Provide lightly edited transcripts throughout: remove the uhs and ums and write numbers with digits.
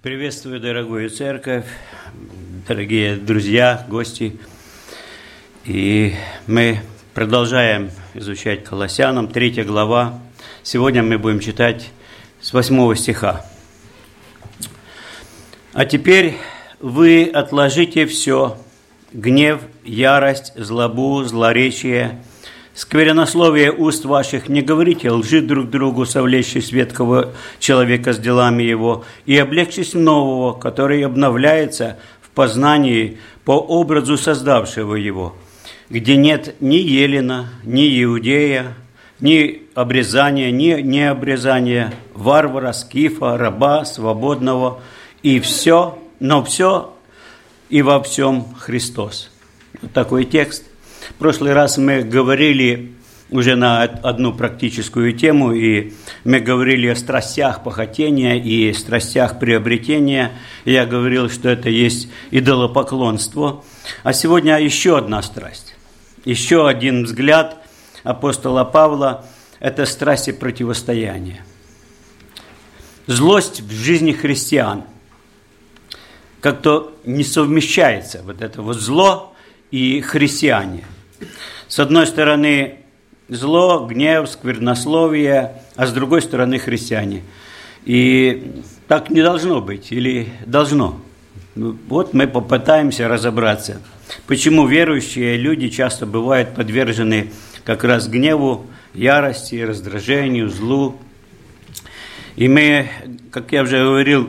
Приветствую, дорогую церковь, дорогие друзья, гости. И мы продолжаем изучать Колоссянам, 3 глава. Сегодня мы будем читать с 8 стиха. «А теперь вы отложите все: гнев, ярость, злобу, злоречие, сквернословие уст ваших, не говорите лжи друг другу, совлечьись ветхого человека с делами его, и облегчись нового, который обновляется в познании по образу создавшего его, где нет ни елена, ни иудея, ни обрезания, ни необрезания, варвара, скифа, раба, свободного, и все, но все и во всем Христос». Вот такой текст. В прошлый раз мы говорили уже на одну практическую тему, и мы говорили о страстях похотения и страстях приобретения. Я говорил, что это есть идолопоклонство. А сегодня еще одна страсть, еще один взгляд апостола Павла – это страсти противостояния. Злость в жизни христиан как-то не совмещается, вот это вот зло и христиане. С одной стороны зло, гнев, сквернословие, а с другой стороны христиане. И так не должно быть, или должно? Вот мы попытаемся разобраться, почему верующие люди часто бывают подвержены как раз гневу, ярости, раздражению, злу. И мы, как я уже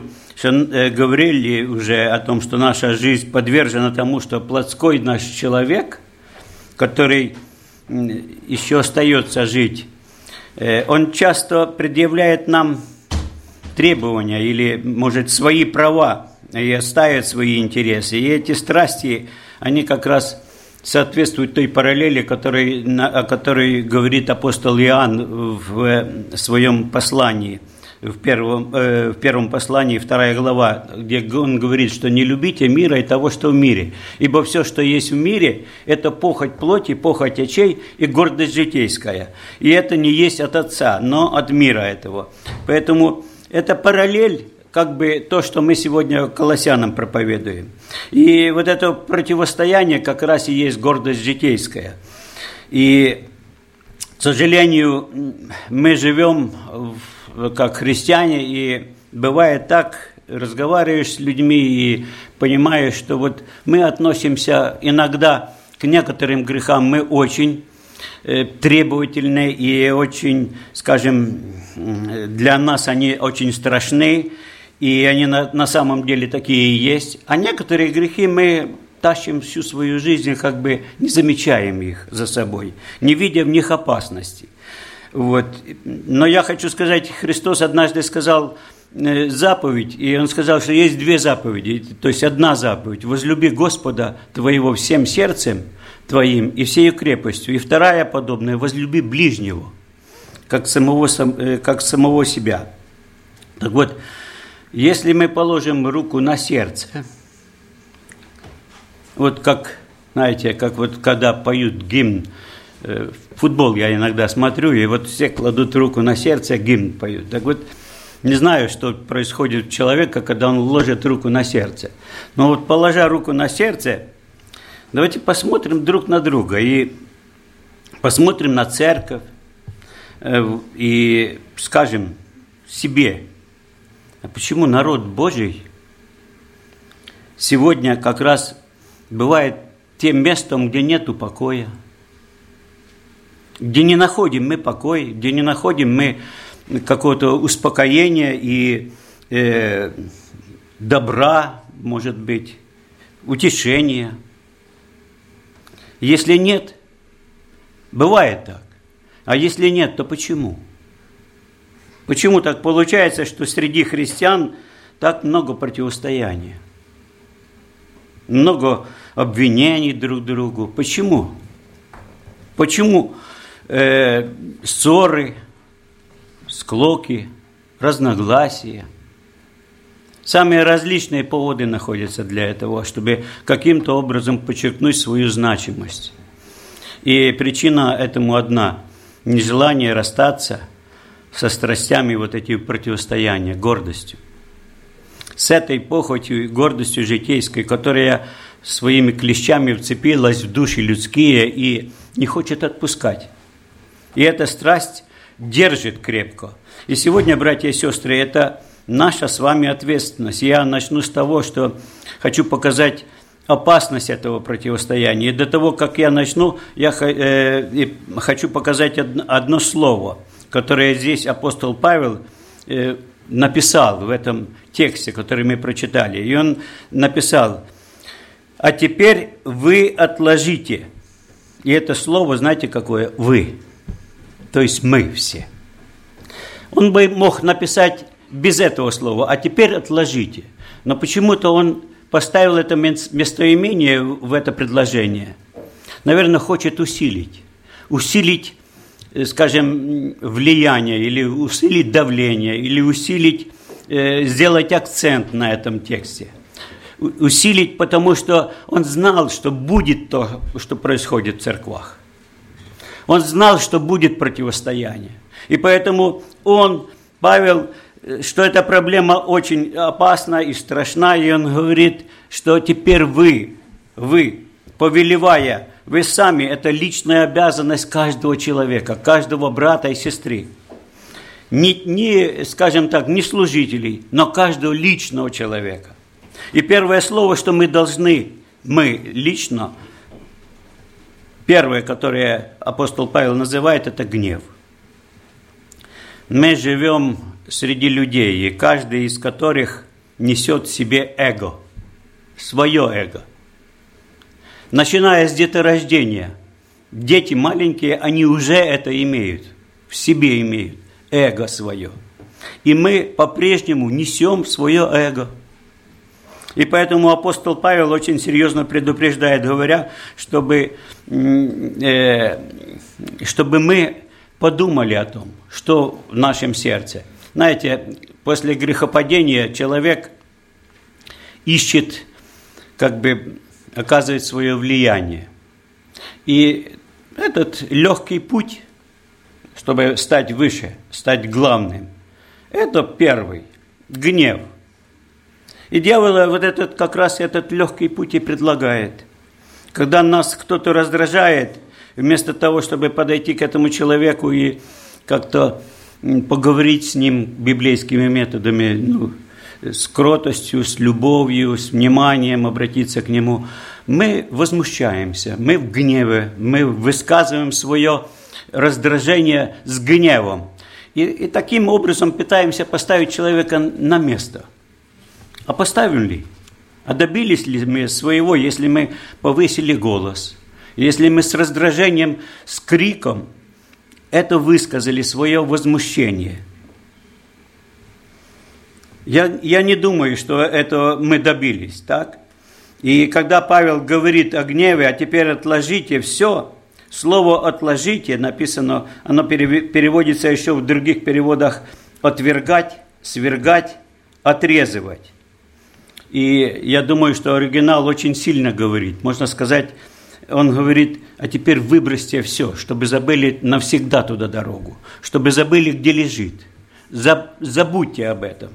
говорили уже о том, что наша жизнь подвержена тому, что плотской наш человек, который еще остается жить, он часто предъявляет нам требования или, может, свои права и ставит свои интересы. И эти страсти, они как раз соответствуют той параллели, о которой говорит апостол Иоанн в своем послании. В первом послании, 2 глава, где он говорит, что не любите мира и того, что в мире. Ибо все, что есть в мире, это похоть плоти, похоть очей и гордость житейская. И это не есть от Отца, но от мира этого. Поэтому это параллель, как бы то, что мы сегодня Колоссянам проповедуем. И вот это противостояние как раз и есть гордость житейская. И, к сожалению, мы живем как христиане, и бывает так, разговариваешь с людьми и понимаешь, что вот мы относимся иногда к некоторым грехам, мы очень требовательны и очень, скажем, для нас они очень страшны, и они на самом деле такие и есть, а некоторые грехи мы тащим всю свою жизнь, как бы не замечаем их за собой, не видя в них опасности. Вот. Но я хочу сказать, Христос однажды сказал заповедь, и Он сказал, что есть 2 заповеди, то есть одна заповедь: возлюби Господа твоего всем сердцем твоим и всей крепостью, и вторая подобная: возлюби ближнего, как самого себя. Так вот, если мы положим руку на сердце, вот как, знаете, как вот когда поют гимн, футбол я иногда смотрю, и вот все кладут руку на сердце, гимн поют. Так вот, не знаю, что происходит у человека, когда он ложит руку на сердце. Но вот, положа руку на сердце, давайте посмотрим друг на друга и посмотрим на церковь и скажем себе, а почему народ Божий сегодня как раз бывает тем местом, где нету покоя, где не находим мы покой, где не находим мы какого-то успокоения и добра, может быть, утешения. Если нет, бывает так. А если нет, то почему? Почему так получается, что среди христиан так много противостояния? Много обвинений друг другу. Почему? Почему ссоры, склоки, разногласия? Самые различные поводы находятся для этого, чтобы каким-то образом подчеркнуть свою значимость. И причина этому одна – нежелание расстаться со страстями вот эти противостояния, гордостью. с этой похотью и гордостью житейской, которая своими клещами вцепилась в души людские и не хочет отпускать. И эта страсть держит крепко. И сегодня, братья и сестры, это наша с вами ответственность. Я начну с того, что хочу показать опасность этого противостояния. И до того, как я начну, я хочу показать одно слово, которое здесь апостол Павел написал в этом тексте, который мы прочитали. И он написал: «А теперь вы отложите». И это слово, знаете, какое? «Вы». То есть мы все. Он бы мог написать без этого слова: «А теперь отложите». Но почему-то он поставил это местоимение в это предложение. Наверное, хочет усилить, скажем, влияние, или усилить давление, или усилить, сделать акцент на этом тексте. Усилить, потому что он знал, что будет то, что происходит в церквах. Он знал, что будет противостояние. И поэтому Павел, что эта проблема очень опасна и страшна, и он говорит, что теперь вы, повелевая, вы сами, это личная обязанность каждого человека, каждого брата и сестры. Скажем так, не служителей, но каждого личного человека. И первое слово, что мы лично, первое, которое апостол Павел называет, это гнев. Мы живем среди людей, и каждый из которых несет в себе эго, свое эго. Начиная с деторождения, дети маленькие, они уже это имеют, в себе имеют эго свое. И мы по-прежнему несем свое эго. И поэтому апостол Павел очень серьезно предупреждает, говоря, чтобы мы подумали о том, что в нашем сердце. Знаете, после грехопадения человек ищет, оказывает свое влияние. И этот легкий путь, чтобы стать выше, стать главным, это первый – гнев. И дьявол как раз этот легкий путь и предлагает. Когда нас кто-то раздражает, вместо того, чтобы подойти к этому человеку и как-то поговорить с ним библейскими методами, с кротостью, с любовью, с вниманием обратиться к нему, мы возмущаемся, мы в гневе, мы высказываем свое раздражение с гневом. И таким образом пытаемся поставить человека на место. А поставим ли? А добились ли мы своего, если мы повысили голос? Если мы с раздражением, с криком это высказали свое возмущение? Я не думаю, что этого мы добились, так? И когда Павел говорит о гневе, а теперь отложите все, слово «отложите» написано, оно переводится еще в других переводах «отвергать», «свергать», «отрезывать». И я думаю, что оригинал очень сильно говорит. Можно сказать, он говорит: а теперь выбросьте все, чтобы забыли навсегда туда дорогу, чтобы забыли, где лежит. Забудьте об этом.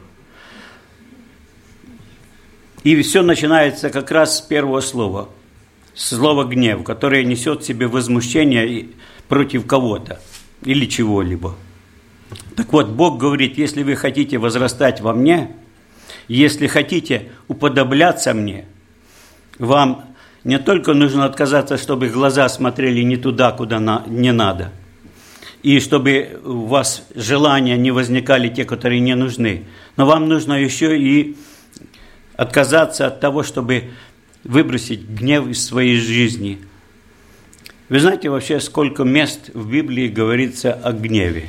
И все начинается как раз с первого слова. Слово «гнев», которое несет в себе возмущение против кого-то или чего-либо. Так вот, Бог говорит: если вы хотите возрастать во мне, если хотите уподобляться мне, вам не только нужно отказаться, чтобы глаза смотрели не туда, куда не надо, и чтобы у вас желания не возникали те, которые не нужны, но вам нужно еще и отказаться от того, чтобы выбросить гнев из своей жизни. Вы знаете вообще, сколько мест в Библии говорится о гневе?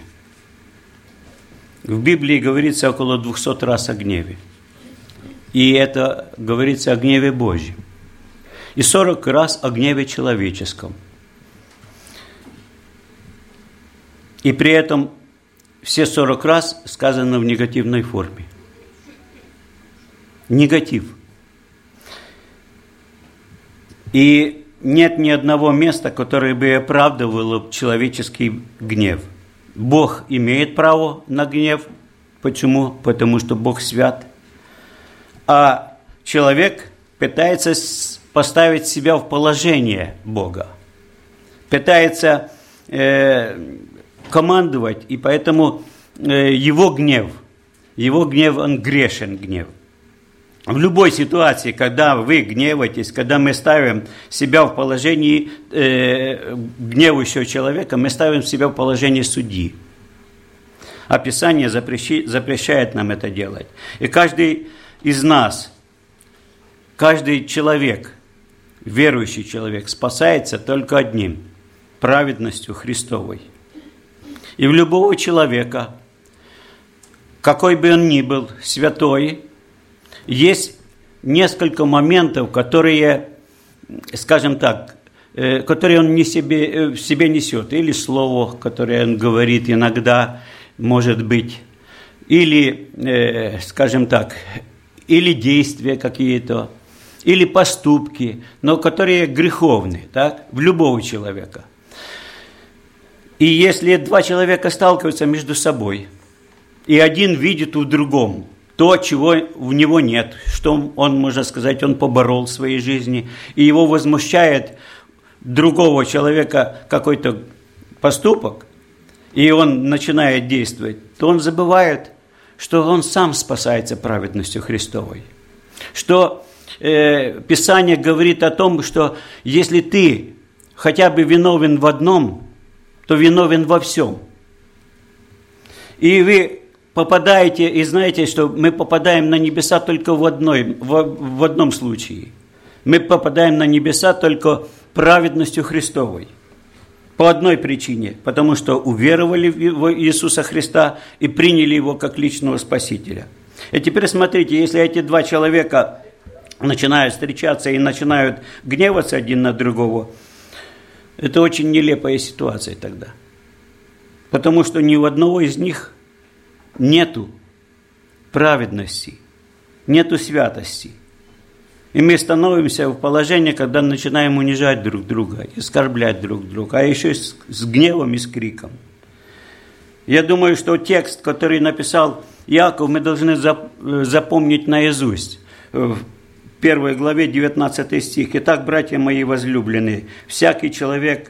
В Библии говорится около 200 раз о гневе. И это говорится о гневе Божьем. И 40 раз о гневе человеческом. И при этом все 40 раз сказано в негативной форме. Негатив. И нет ни одного места, которое бы оправдывало человеческий гнев. Бог имеет право на гнев. Почему? Потому что Бог свят. а человек пытается поставить себя в положение Бога, пытается командовать, и поэтому его гнев, он грешен гнев. В любой ситуации, когда вы гневаетесь, когда мы ставим себя в положении гневающего человека, мы ставим себя в положение судьи. А Писание запрещает нам это делать. И каждый из нас, каждый человек, верующий человек, спасается только одним – праведностью Христовой. И в любого человека, какой бы он ни был, святой, есть несколько моментов, которые, скажем так, которые он в себе несет. Или слово, которое он говорит иногда, может быть, или, скажем так, или действия какие-то, или поступки, но которые греховны, так, в любого человека. И если два человека сталкиваются между собой, и один видит в другом то, чего в него нет, что он, можно сказать, он поборол в своей жизни, и его возмущает другого человека какой-то поступок, и он начинает действовать, то он забывает, что он сам спасается праведностью Христовой. Что Писание говорит о том, что если ты хотя бы виновен в одном, то виновен во всем. И вы попадаете, и знаете, что мы попадаем на небеса только в одном случае. Мы попадаем на небеса только праведностью Христовой. По одной причине, потому что уверовали в Иисуса Христа и приняли Его как личного Спасителя. И теперь смотрите, если эти два человека начинают встречаться и начинают гневаться один на другого, это очень нелепая ситуация тогда. Потому что ни у одного из них нету праведности, нету святости. И мы становимся в положении, когда начинаем унижать друг друга, оскорблять друг друга, а еще с гневом и с криком. Я думаю, что текст, который написал Иаков, мы должны запомнить наизусть. В 1 главе 19 стих. «Итак, братья мои возлюбленные, всякий человек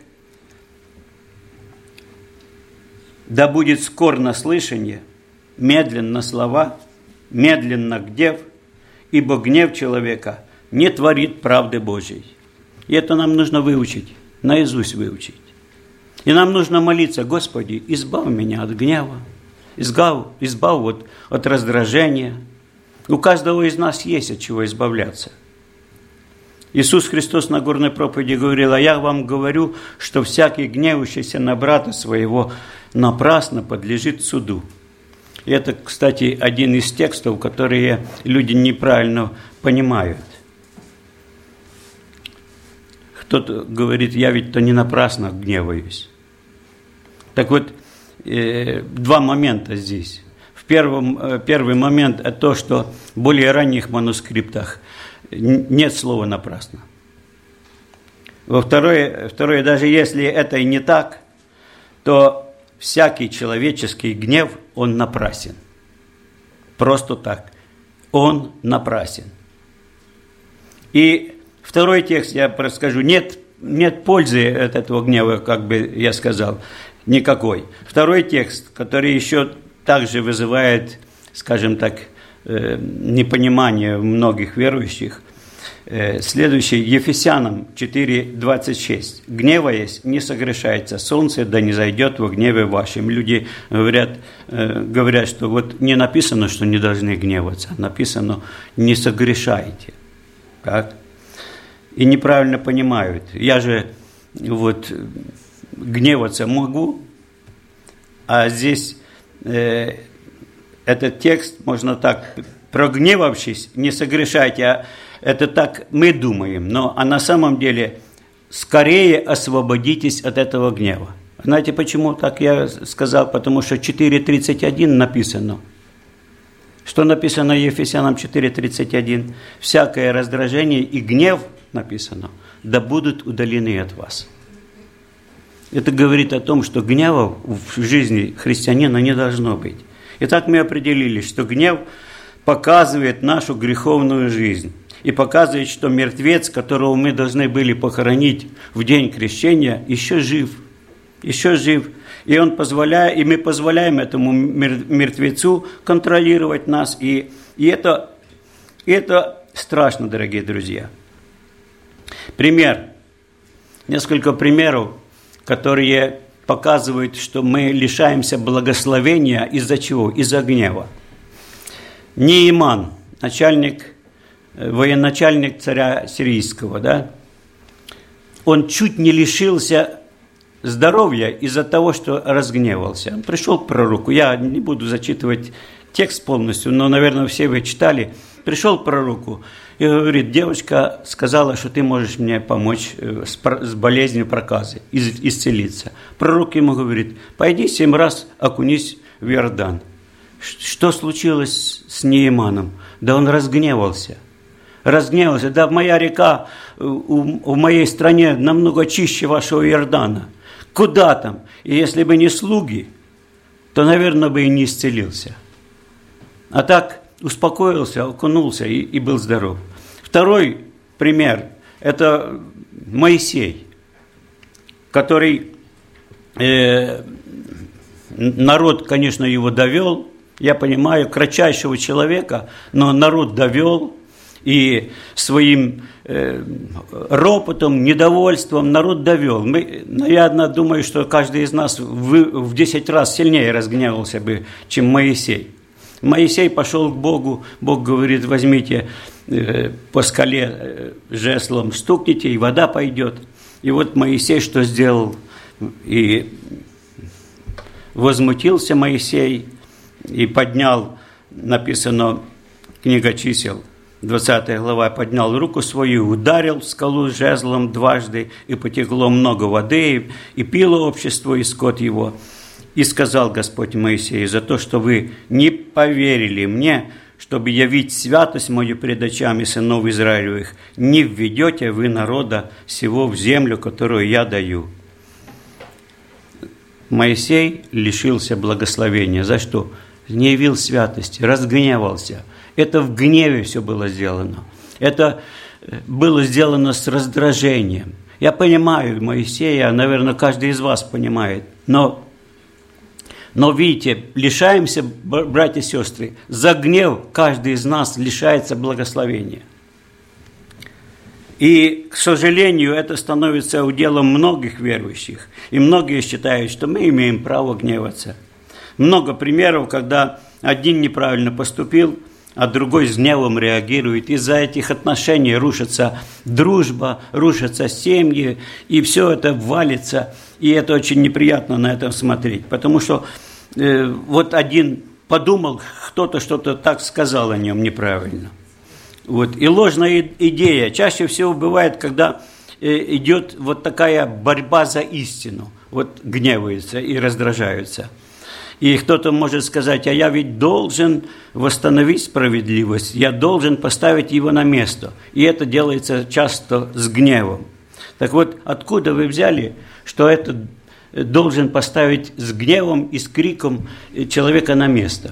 да будет скор на слышание, медленно на слова, медленно гнев, ибо гнев человека не творит правды Божьей». И это нам нужно выучить, наизусть выучить. И нам нужно молиться: Господи, избавь меня от гнева, избавь от раздражения. У каждого из нас есть от чего избавляться. Иисус Христос на горной проповеди говорил: «А я вам говорю, что всякий гневающийся на брата своего напрасно подлежит суду». И это, кстати, один из текстов, которые люди неправильно понимают. Кто-то говорит: «Я ведь-то не напрасно гневаюсь». Так вот, два момента здесь. Первый момент – это то, что в более ранних манускриптах нет слова «напрасно». Второе, даже если это и не так, то всякий человеческий гнев, он напрасен. Просто так. Он напрасен. И второй текст я расскажу. Нет пользы от этого гнева, как бы я сказал, никакой. Второй текст, который еще также вызывает, скажем так, непонимание многих верующих. Следующий, Ефесянам 4:26. «Гневаясь, не согрешается солнце, да не зайдет во гневе вашем». Люди говорят, что вот не написано, что не должны гневаться, написано «не согрешайте». Так? И неправильно понимают. Я же вот гневаться могу, а здесь этот текст можно так: «прогневавшись, не согрешайте». А это так мы думаем, а на самом деле скорее освободитесь от этого гнева. Знаете, почему так я сказал? Потому что 4:31 написано. Что написано Ефесянам 4:31? «Всякое раздражение и гнев», написано, «да будут удалены от вас». Это говорит о том, что гнева в жизни христианина не должно быть. Итак, мы определили, что гнев показывает нашу греховную жизнь. И показывает, что мертвец, которого мы должны были похоронить в день крещения, еще жив. Еще жив. И мы позволяем этому мертвецу контролировать нас. И это страшно, дорогие друзья. Несколько примеров, которые показывают, что мы лишаемся благословения из-за чего? Из-за гнева. Нееман, военачальник царя сирийского, да? Он чуть не лишился здоровья из-за того, что разгневался. Он пришел к пророку. Я не буду зачитывать текст полностью, но, наверное, все вы читали. Пришел к пророку и говорит: девочка сказала, что ты можешь мне помочь с болезнью проказы, исцелиться. Пророк ему говорит: пойди 7 раз окунись в Иордан. Что случилось с Нееманом? Да он разгневался. Да, моя река в моей стране намного чище вашего Иордана. Куда там? И если бы не слуги, то, наверное, бы и не исцелился. А так успокоился, окунулся и был здоров. Второй пример – это Моисей, который, народ, конечно, его довел, я понимаю, кратчайшего человека, но народ довел, и своим ропотом, недовольством народ довел. Я думаю, что каждый из нас в 10 раз сильнее разгневался бы, чем Моисей. Моисей пошел к Богу, Бог говорит: возьмите по скале жезлом, стукните, и вода пойдет. И вот Моисей что сделал? И возмутился Моисей, и поднял, написано, книга чисел, 20 глава, поднял руку свою, ударил в скалу жезлом дважды, и потекло много воды, и пило общество, и скот его. И сказал Господь Моисею: за то, что вы не поверили мне, чтобы явить святость мою пред очами сынов Израилевых, не введете вы народа сего в землю, которую я даю. Моисей лишился благословения. За что? Не явил святости, разгневался. Это в гневе все было сделано. Это было сделано с раздражением. Я понимаю Моисея, наверное, каждый из вас понимает. Но видите, лишаемся, братья и сестры, за гнев каждый из нас лишается благословения. И, к сожалению, это становится уделом многих верующих. И многие считают, что мы имеем право гневаться. Много примеров, когда один неправильно поступил, а другой с гневом реагирует. Из-за этих отношений рушится дружба, рушатся семьи, и все это валится. И это очень неприятно на это смотреть, потому что вот один подумал, кто-то что-то так сказал о нем неправильно. Вот. И ложная идея чаще всего бывает, когда идет вот такая борьба за истину, вот гневаются и раздражаются. И кто-то может сказать: а я ведь должен восстановить справедливость, я должен поставить его на место. И это делается часто с гневом. Так вот, откуда вы взяли, что это должен поставить с гневом и с криком человека на место?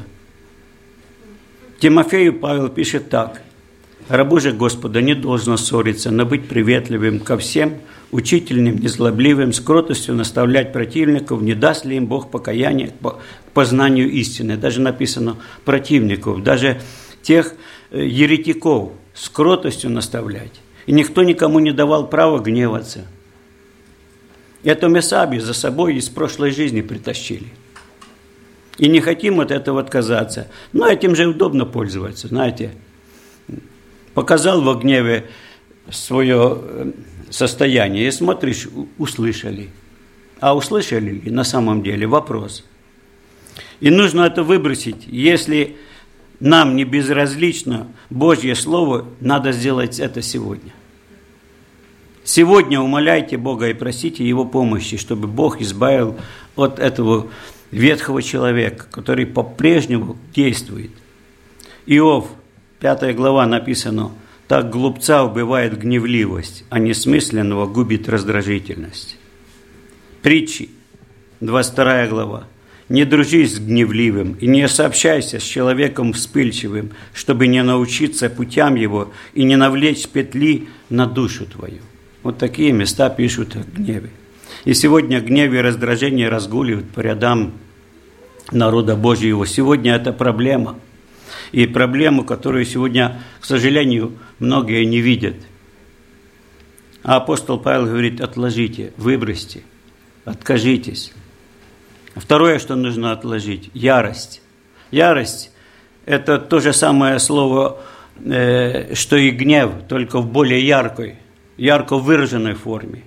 Тимофею Павел пишет так: рабу же Господа не должно ссориться, но быть приветливым ко всем, учительным, незлобливым, с кротостью наставлять противников, не даст ли им Бог покаяние к познанию истины. Даже написано противников, даже тех еретиков с кротостью наставлять. И никто никому не давал права гневаться. Это мы сами за собой из прошлой жизни притащили. И не хотим от этого отказаться. Но этим же удобно пользоваться, знаете. Показал во гневе свое состояние, и смотришь, услышали. А услышали ли на самом деле? Вопрос. И нужно это выбросить. Если нам не безразлично Божье Слово, надо сделать это сегодня. Сегодня умоляйте Бога и просите Его помощи, чтобы Бог избавил от этого ветхого человека, который по-прежнему действует. Иов, 5 глава написано: так глупца убивает гневливость, а несмысленного губит раздражительность. Притчи, 22 глава. Не дружи с гневливым и не сообщайся с человеком вспыльчивым, чтобы не научиться путям его и не навлечь петли на душу твою. Вот такие места пишут о гневе. И сегодня гнев и раздражение разгуливают по рядам народа Божьего. Сегодня это проблема. И проблему, которую сегодня, к сожалению, многие не видят. А апостол Павел говорит: отложите, выбросьте, откажитесь. Второе, что нужно отложить – ярость. Ярость – это то же самое слово, что и гнев, только в более ярко выраженной форме.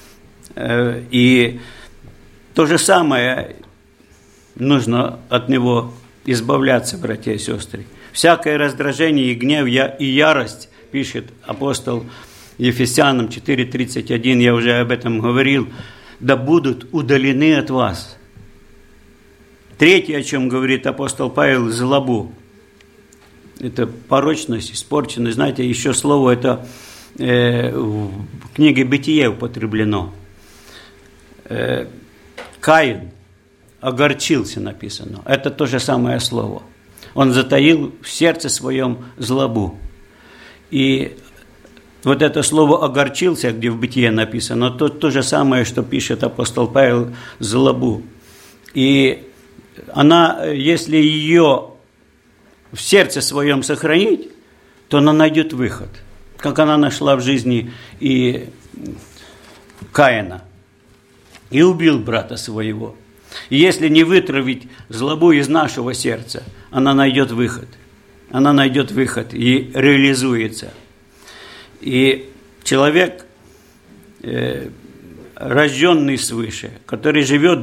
И то же самое нужно от него избавляться, братья и сестры. Всякое раздражение и гнев и ярость, пишет апостол Ефесянам 4:31, я уже об этом говорил, да будут удалены от вас. Третье, о чем говорит апостол Павел, злобу. Это порочность, испорченность. Знаете, еще слово это в книге Бытие употреблено. Каин огорчился, написано. Это то же самое слово. Он затаил в сердце своем злобу. И вот это слово «огорчился», где в Бытие написано, то же самое, что пишет апостол Павел, злобу. И она, если ее в сердце своем сохранить, то она найдет выход, как она нашла в жизни и Каина, и убил брата своего. И если не вытравить злобу из нашего сердца, она найдет выход. Она найдет выход и реализуется. И человек, рожденный свыше, который живет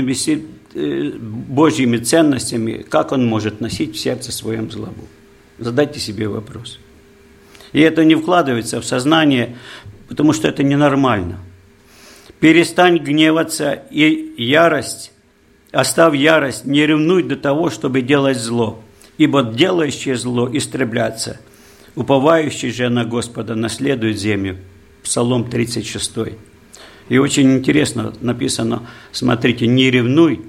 Божьими ценностями, как он может носить в сердце своем злобу? Задайте себе вопрос. И это не вкладывается в сознание, потому что это ненормально. Перестань гневаться и ярость, оставь ярость, не ревнуй до того, чтобы делать зло, ибо делающее зло истреблятся, уповающий же на Господа наследует землю. Псалом 36. И очень интересно написано, смотрите, не ревнуй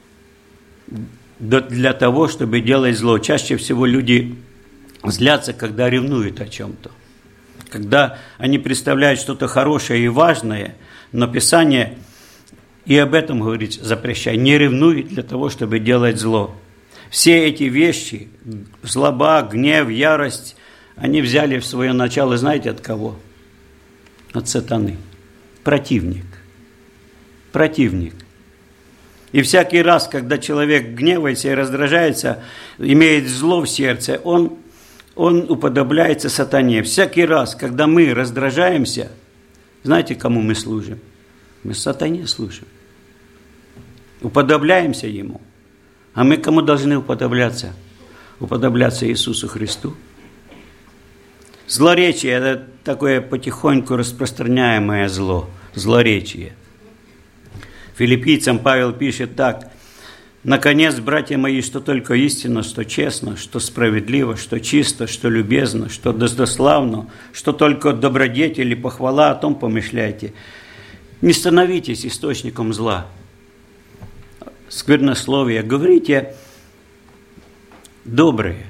для того, чтобы делать зло. Чаще всего люди злятся, когда ревнуют о чем-то. Когда они представляют что-то хорошее и важное, но Писание и об этом говорит, запрещай. Не ревнуй для того, чтобы делать зло. Все эти вещи, злоба, гнев, ярость, они взяли в свое начало, знаете, от кого? От сатаны. Противник. Противник. И всякий раз, когда человек гневается и раздражается, имеет зло в сердце, он уподобляется сатане. Всякий раз, когда мы раздражаемся, знаете, кому мы служим? Мы сатане служим. Уподобляемся ему. А мы кому должны уподобляться? Уподобляться Иисусу Христу. Злоречие – это такое потихоньку распространяемое зло. Злоречие. Филиппийцам Павел пишет так: «Наконец, братья мои, что только истинно, что честно, что справедливо, что чисто, что любезно, что достославно, что только добродетель и похвала, о том помышляйте. Не становитесь источником зла, сквернословия, говорите добрые.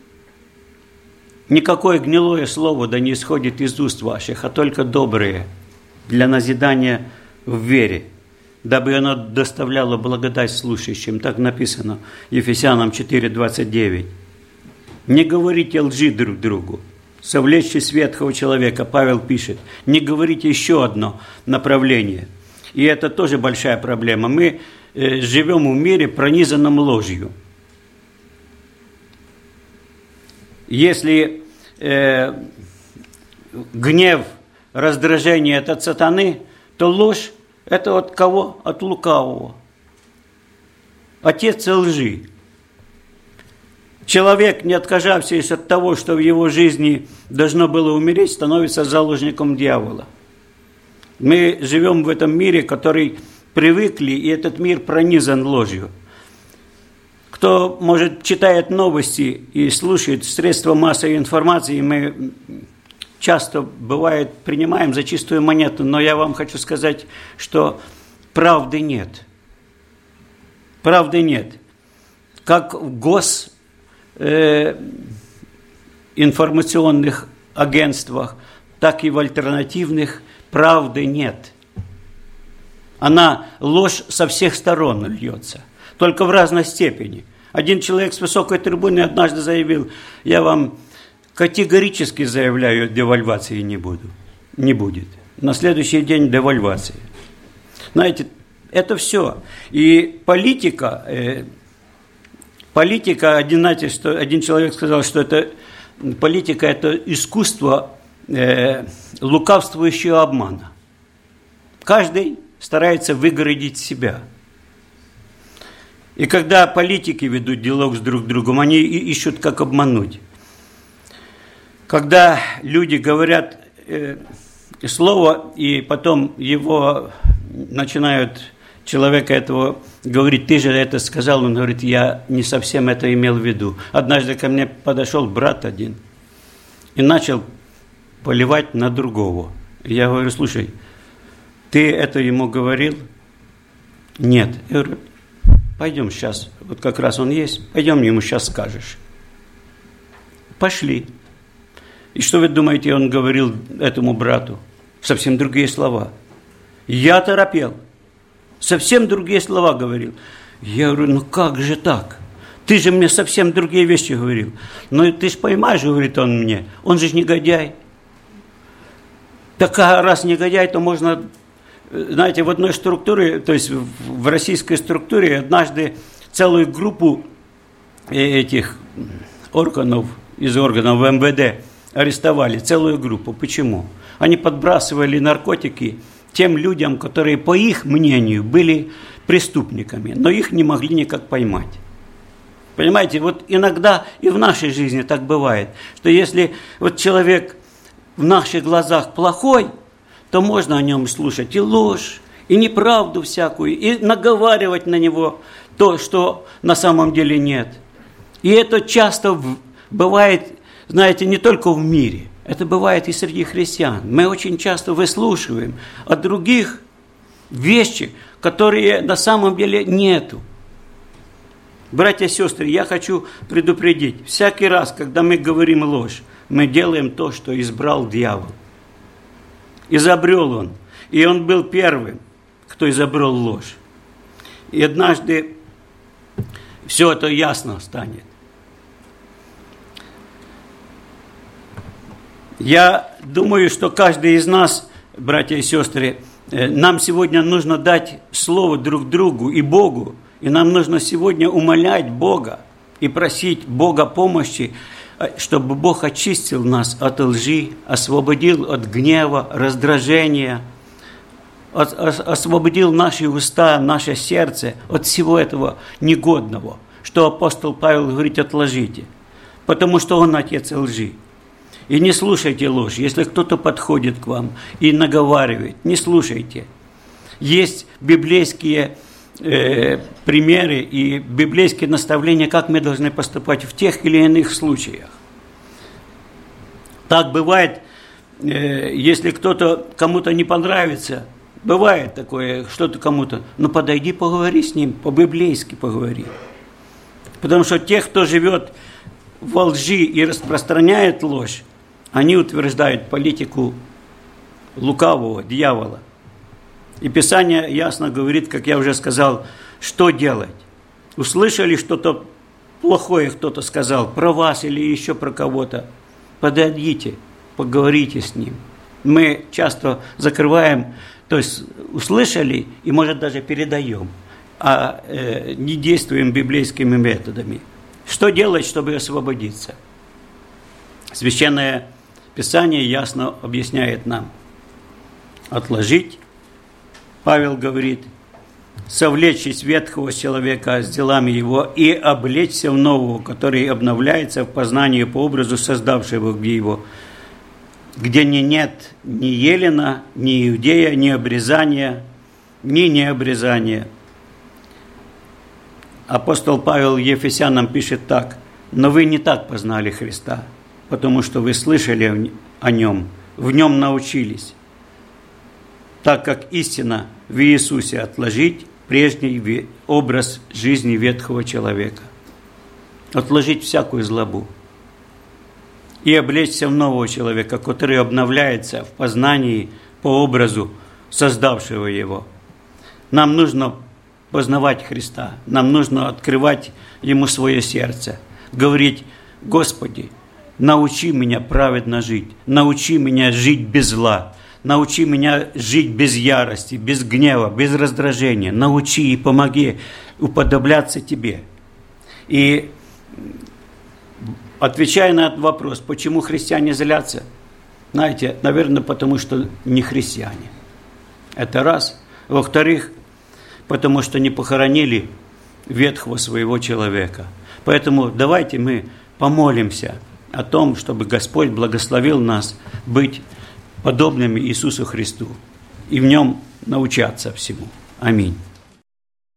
Никакое гнилое слово да не исходит из уст ваших, а только добрые, для назидания в вере, дабы оно доставляло благодать слушающим». Так написано Ефесянам 4:29. Не говорите лжи друг другу. Совлечьтесь ветхого человека, Павел пишет. Не говорите еще одно направление. И это тоже большая проблема. Мы живем в мире, пронизанном ложью. Если гнев, раздражение – это от сатаны, то ложь – это от кого? От лукавого. Отец лжи. Человек, не отказавшийся от того, что в его жизни должно было умереть, становится заложником дьявола. Мы живем в этом мире, который привыкли, и этот мир пронизан ложью. Кто, может, читает новости и слушает средства массовой информации, мы часто, бывает, принимаем за чистую монету, но я вам хочу сказать, что правды нет. правды нет. Как в информационных агентствах, так и в альтернативных правды нет. Ложь со всех сторон льется, только в разной степени. Один человек с высокой трибуны однажды заявил: я вам категорически заявляю, девальвации не будет. На следующий день девальвация. Знаете, это все. И политика, один человек сказал, что политика – это искусство лукавствующего обмана. Каждый старается выгородить себя. И когда политики ведут диалог с друг другом, они ищут, как обмануть. Когда люди говорят слово, и потом его начинают человека этого говорить: ты же это сказал, он говорит: я не совсем это имел в виду. Однажды ко мне подошел брат один и начал поливать на другого. И я говорю: слушай, ты это ему говорил? Нет. Я говорю: пойдем сейчас, вот как раз он есть, пойдем ему сейчас скажешь. Пошли. И что вы думаете, он говорил этому брату? Совсем другие слова. Я торопел. Совсем другие слова говорил. Я говорю: ну как же так? Ты же мне совсем другие вещи говорил. Ну ты же понимаешь, говорит он мне, он же негодяй. Так раз негодяй, то можно, знаете, в одной структуре, то есть в российской структуре однажды целую группу этих органов, из органов МВД арестовали, целую группу. Почему? Они подбрасывали наркотики тем людям, которые, по их мнению, были преступниками, но их не могли никак поймать. Понимаете, вот иногда и в нашей жизни так бывает, что если вот человек в наших глазах плохой, то можно о нем слушать и ложь, и неправду всякую, и наговаривать на него то, что на самом деле нет. И это часто бывает, знаете, не только в мире, это бывает и среди христиан. Мы очень часто выслушиваем от других вещи, которые на самом деле нету. Братья и сестры, я хочу предупредить, всякий раз, когда мы говорим ложь, мы делаем то, что избрал дьявол. Изобрел он. И он был первым, кто изобрел ложь. И однажды все это ясно станет. Я думаю, что каждый из нас, братья и сестры, нам сегодня нужно дать слово друг другу и Богу. И нам нужно сегодня умолять Бога и просить Бога помощи, чтобы Бог очистил нас от лжи, освободил от гнева, раздражения, освободил наши уста, наше сердце от всего этого негодного, что апостол Павел говорит: отложите, потому что он отец лжи. И не слушайте ложь. Если кто-то подходит к вам и наговаривает, не слушайте. Есть библейские примеры и библейские наставления, как мы должны поступать в тех или иных случаях. Так бывает, если кто-то кому-то не понравится, бывает такое, что-то кому-то, ну подойди, поговори с ним, по-библейски поговори. Потому что те, кто живет во лжи и распространяет ложь, они утверждают политику лукавого, дьявола. И Писание ясно говорит, как я уже сказал, что делать. Услышали что-то плохое, кто-то сказал про вас или еще про кого-то, подойдите, поговорите с ним. Мы часто закрываем, то есть услышали и, может, даже передаем, а не действуем библейскими методами. Что делать, чтобы освободиться? Священное Писание ясно объясняет нам. Отложить, Павел говорит, совлечь из ветхого человека с делами его и облечься в нового, который обновляется в познании по образу создавшего его, где нет ни елена, ни иудея, ни обрезания, ни необрезания. Апостол Павел Ефесянам пишет так: «Но вы не так познали Христа, потому что вы слышали о Нем, в Нем научились, так как истина в Иисусе отложить прежний образ жизни ветхого человека, отложить всякую злобу и облечься в нового человека, который обновляется в познании по образу создавшего его. Нам нужно познавать Христа, нам нужно открывать Ему свое сердце, говорить: Господи, научи меня праведно жить, научи меня жить без зла, научи меня жить без ярости, без гнева, без раздражения, научи и помоги уподобляться Тебе. И отвечая на этот вопрос, почему христиане злятся, знаете, наверное, потому что не христиане. Это раз. Во-вторых, потому что не похоронили ветхого своего человека. Поэтому давайте мы помолимся о том, чтобы Господь благословил нас быть подобными Иисусу Христу и в Нем научаться всему. Аминь.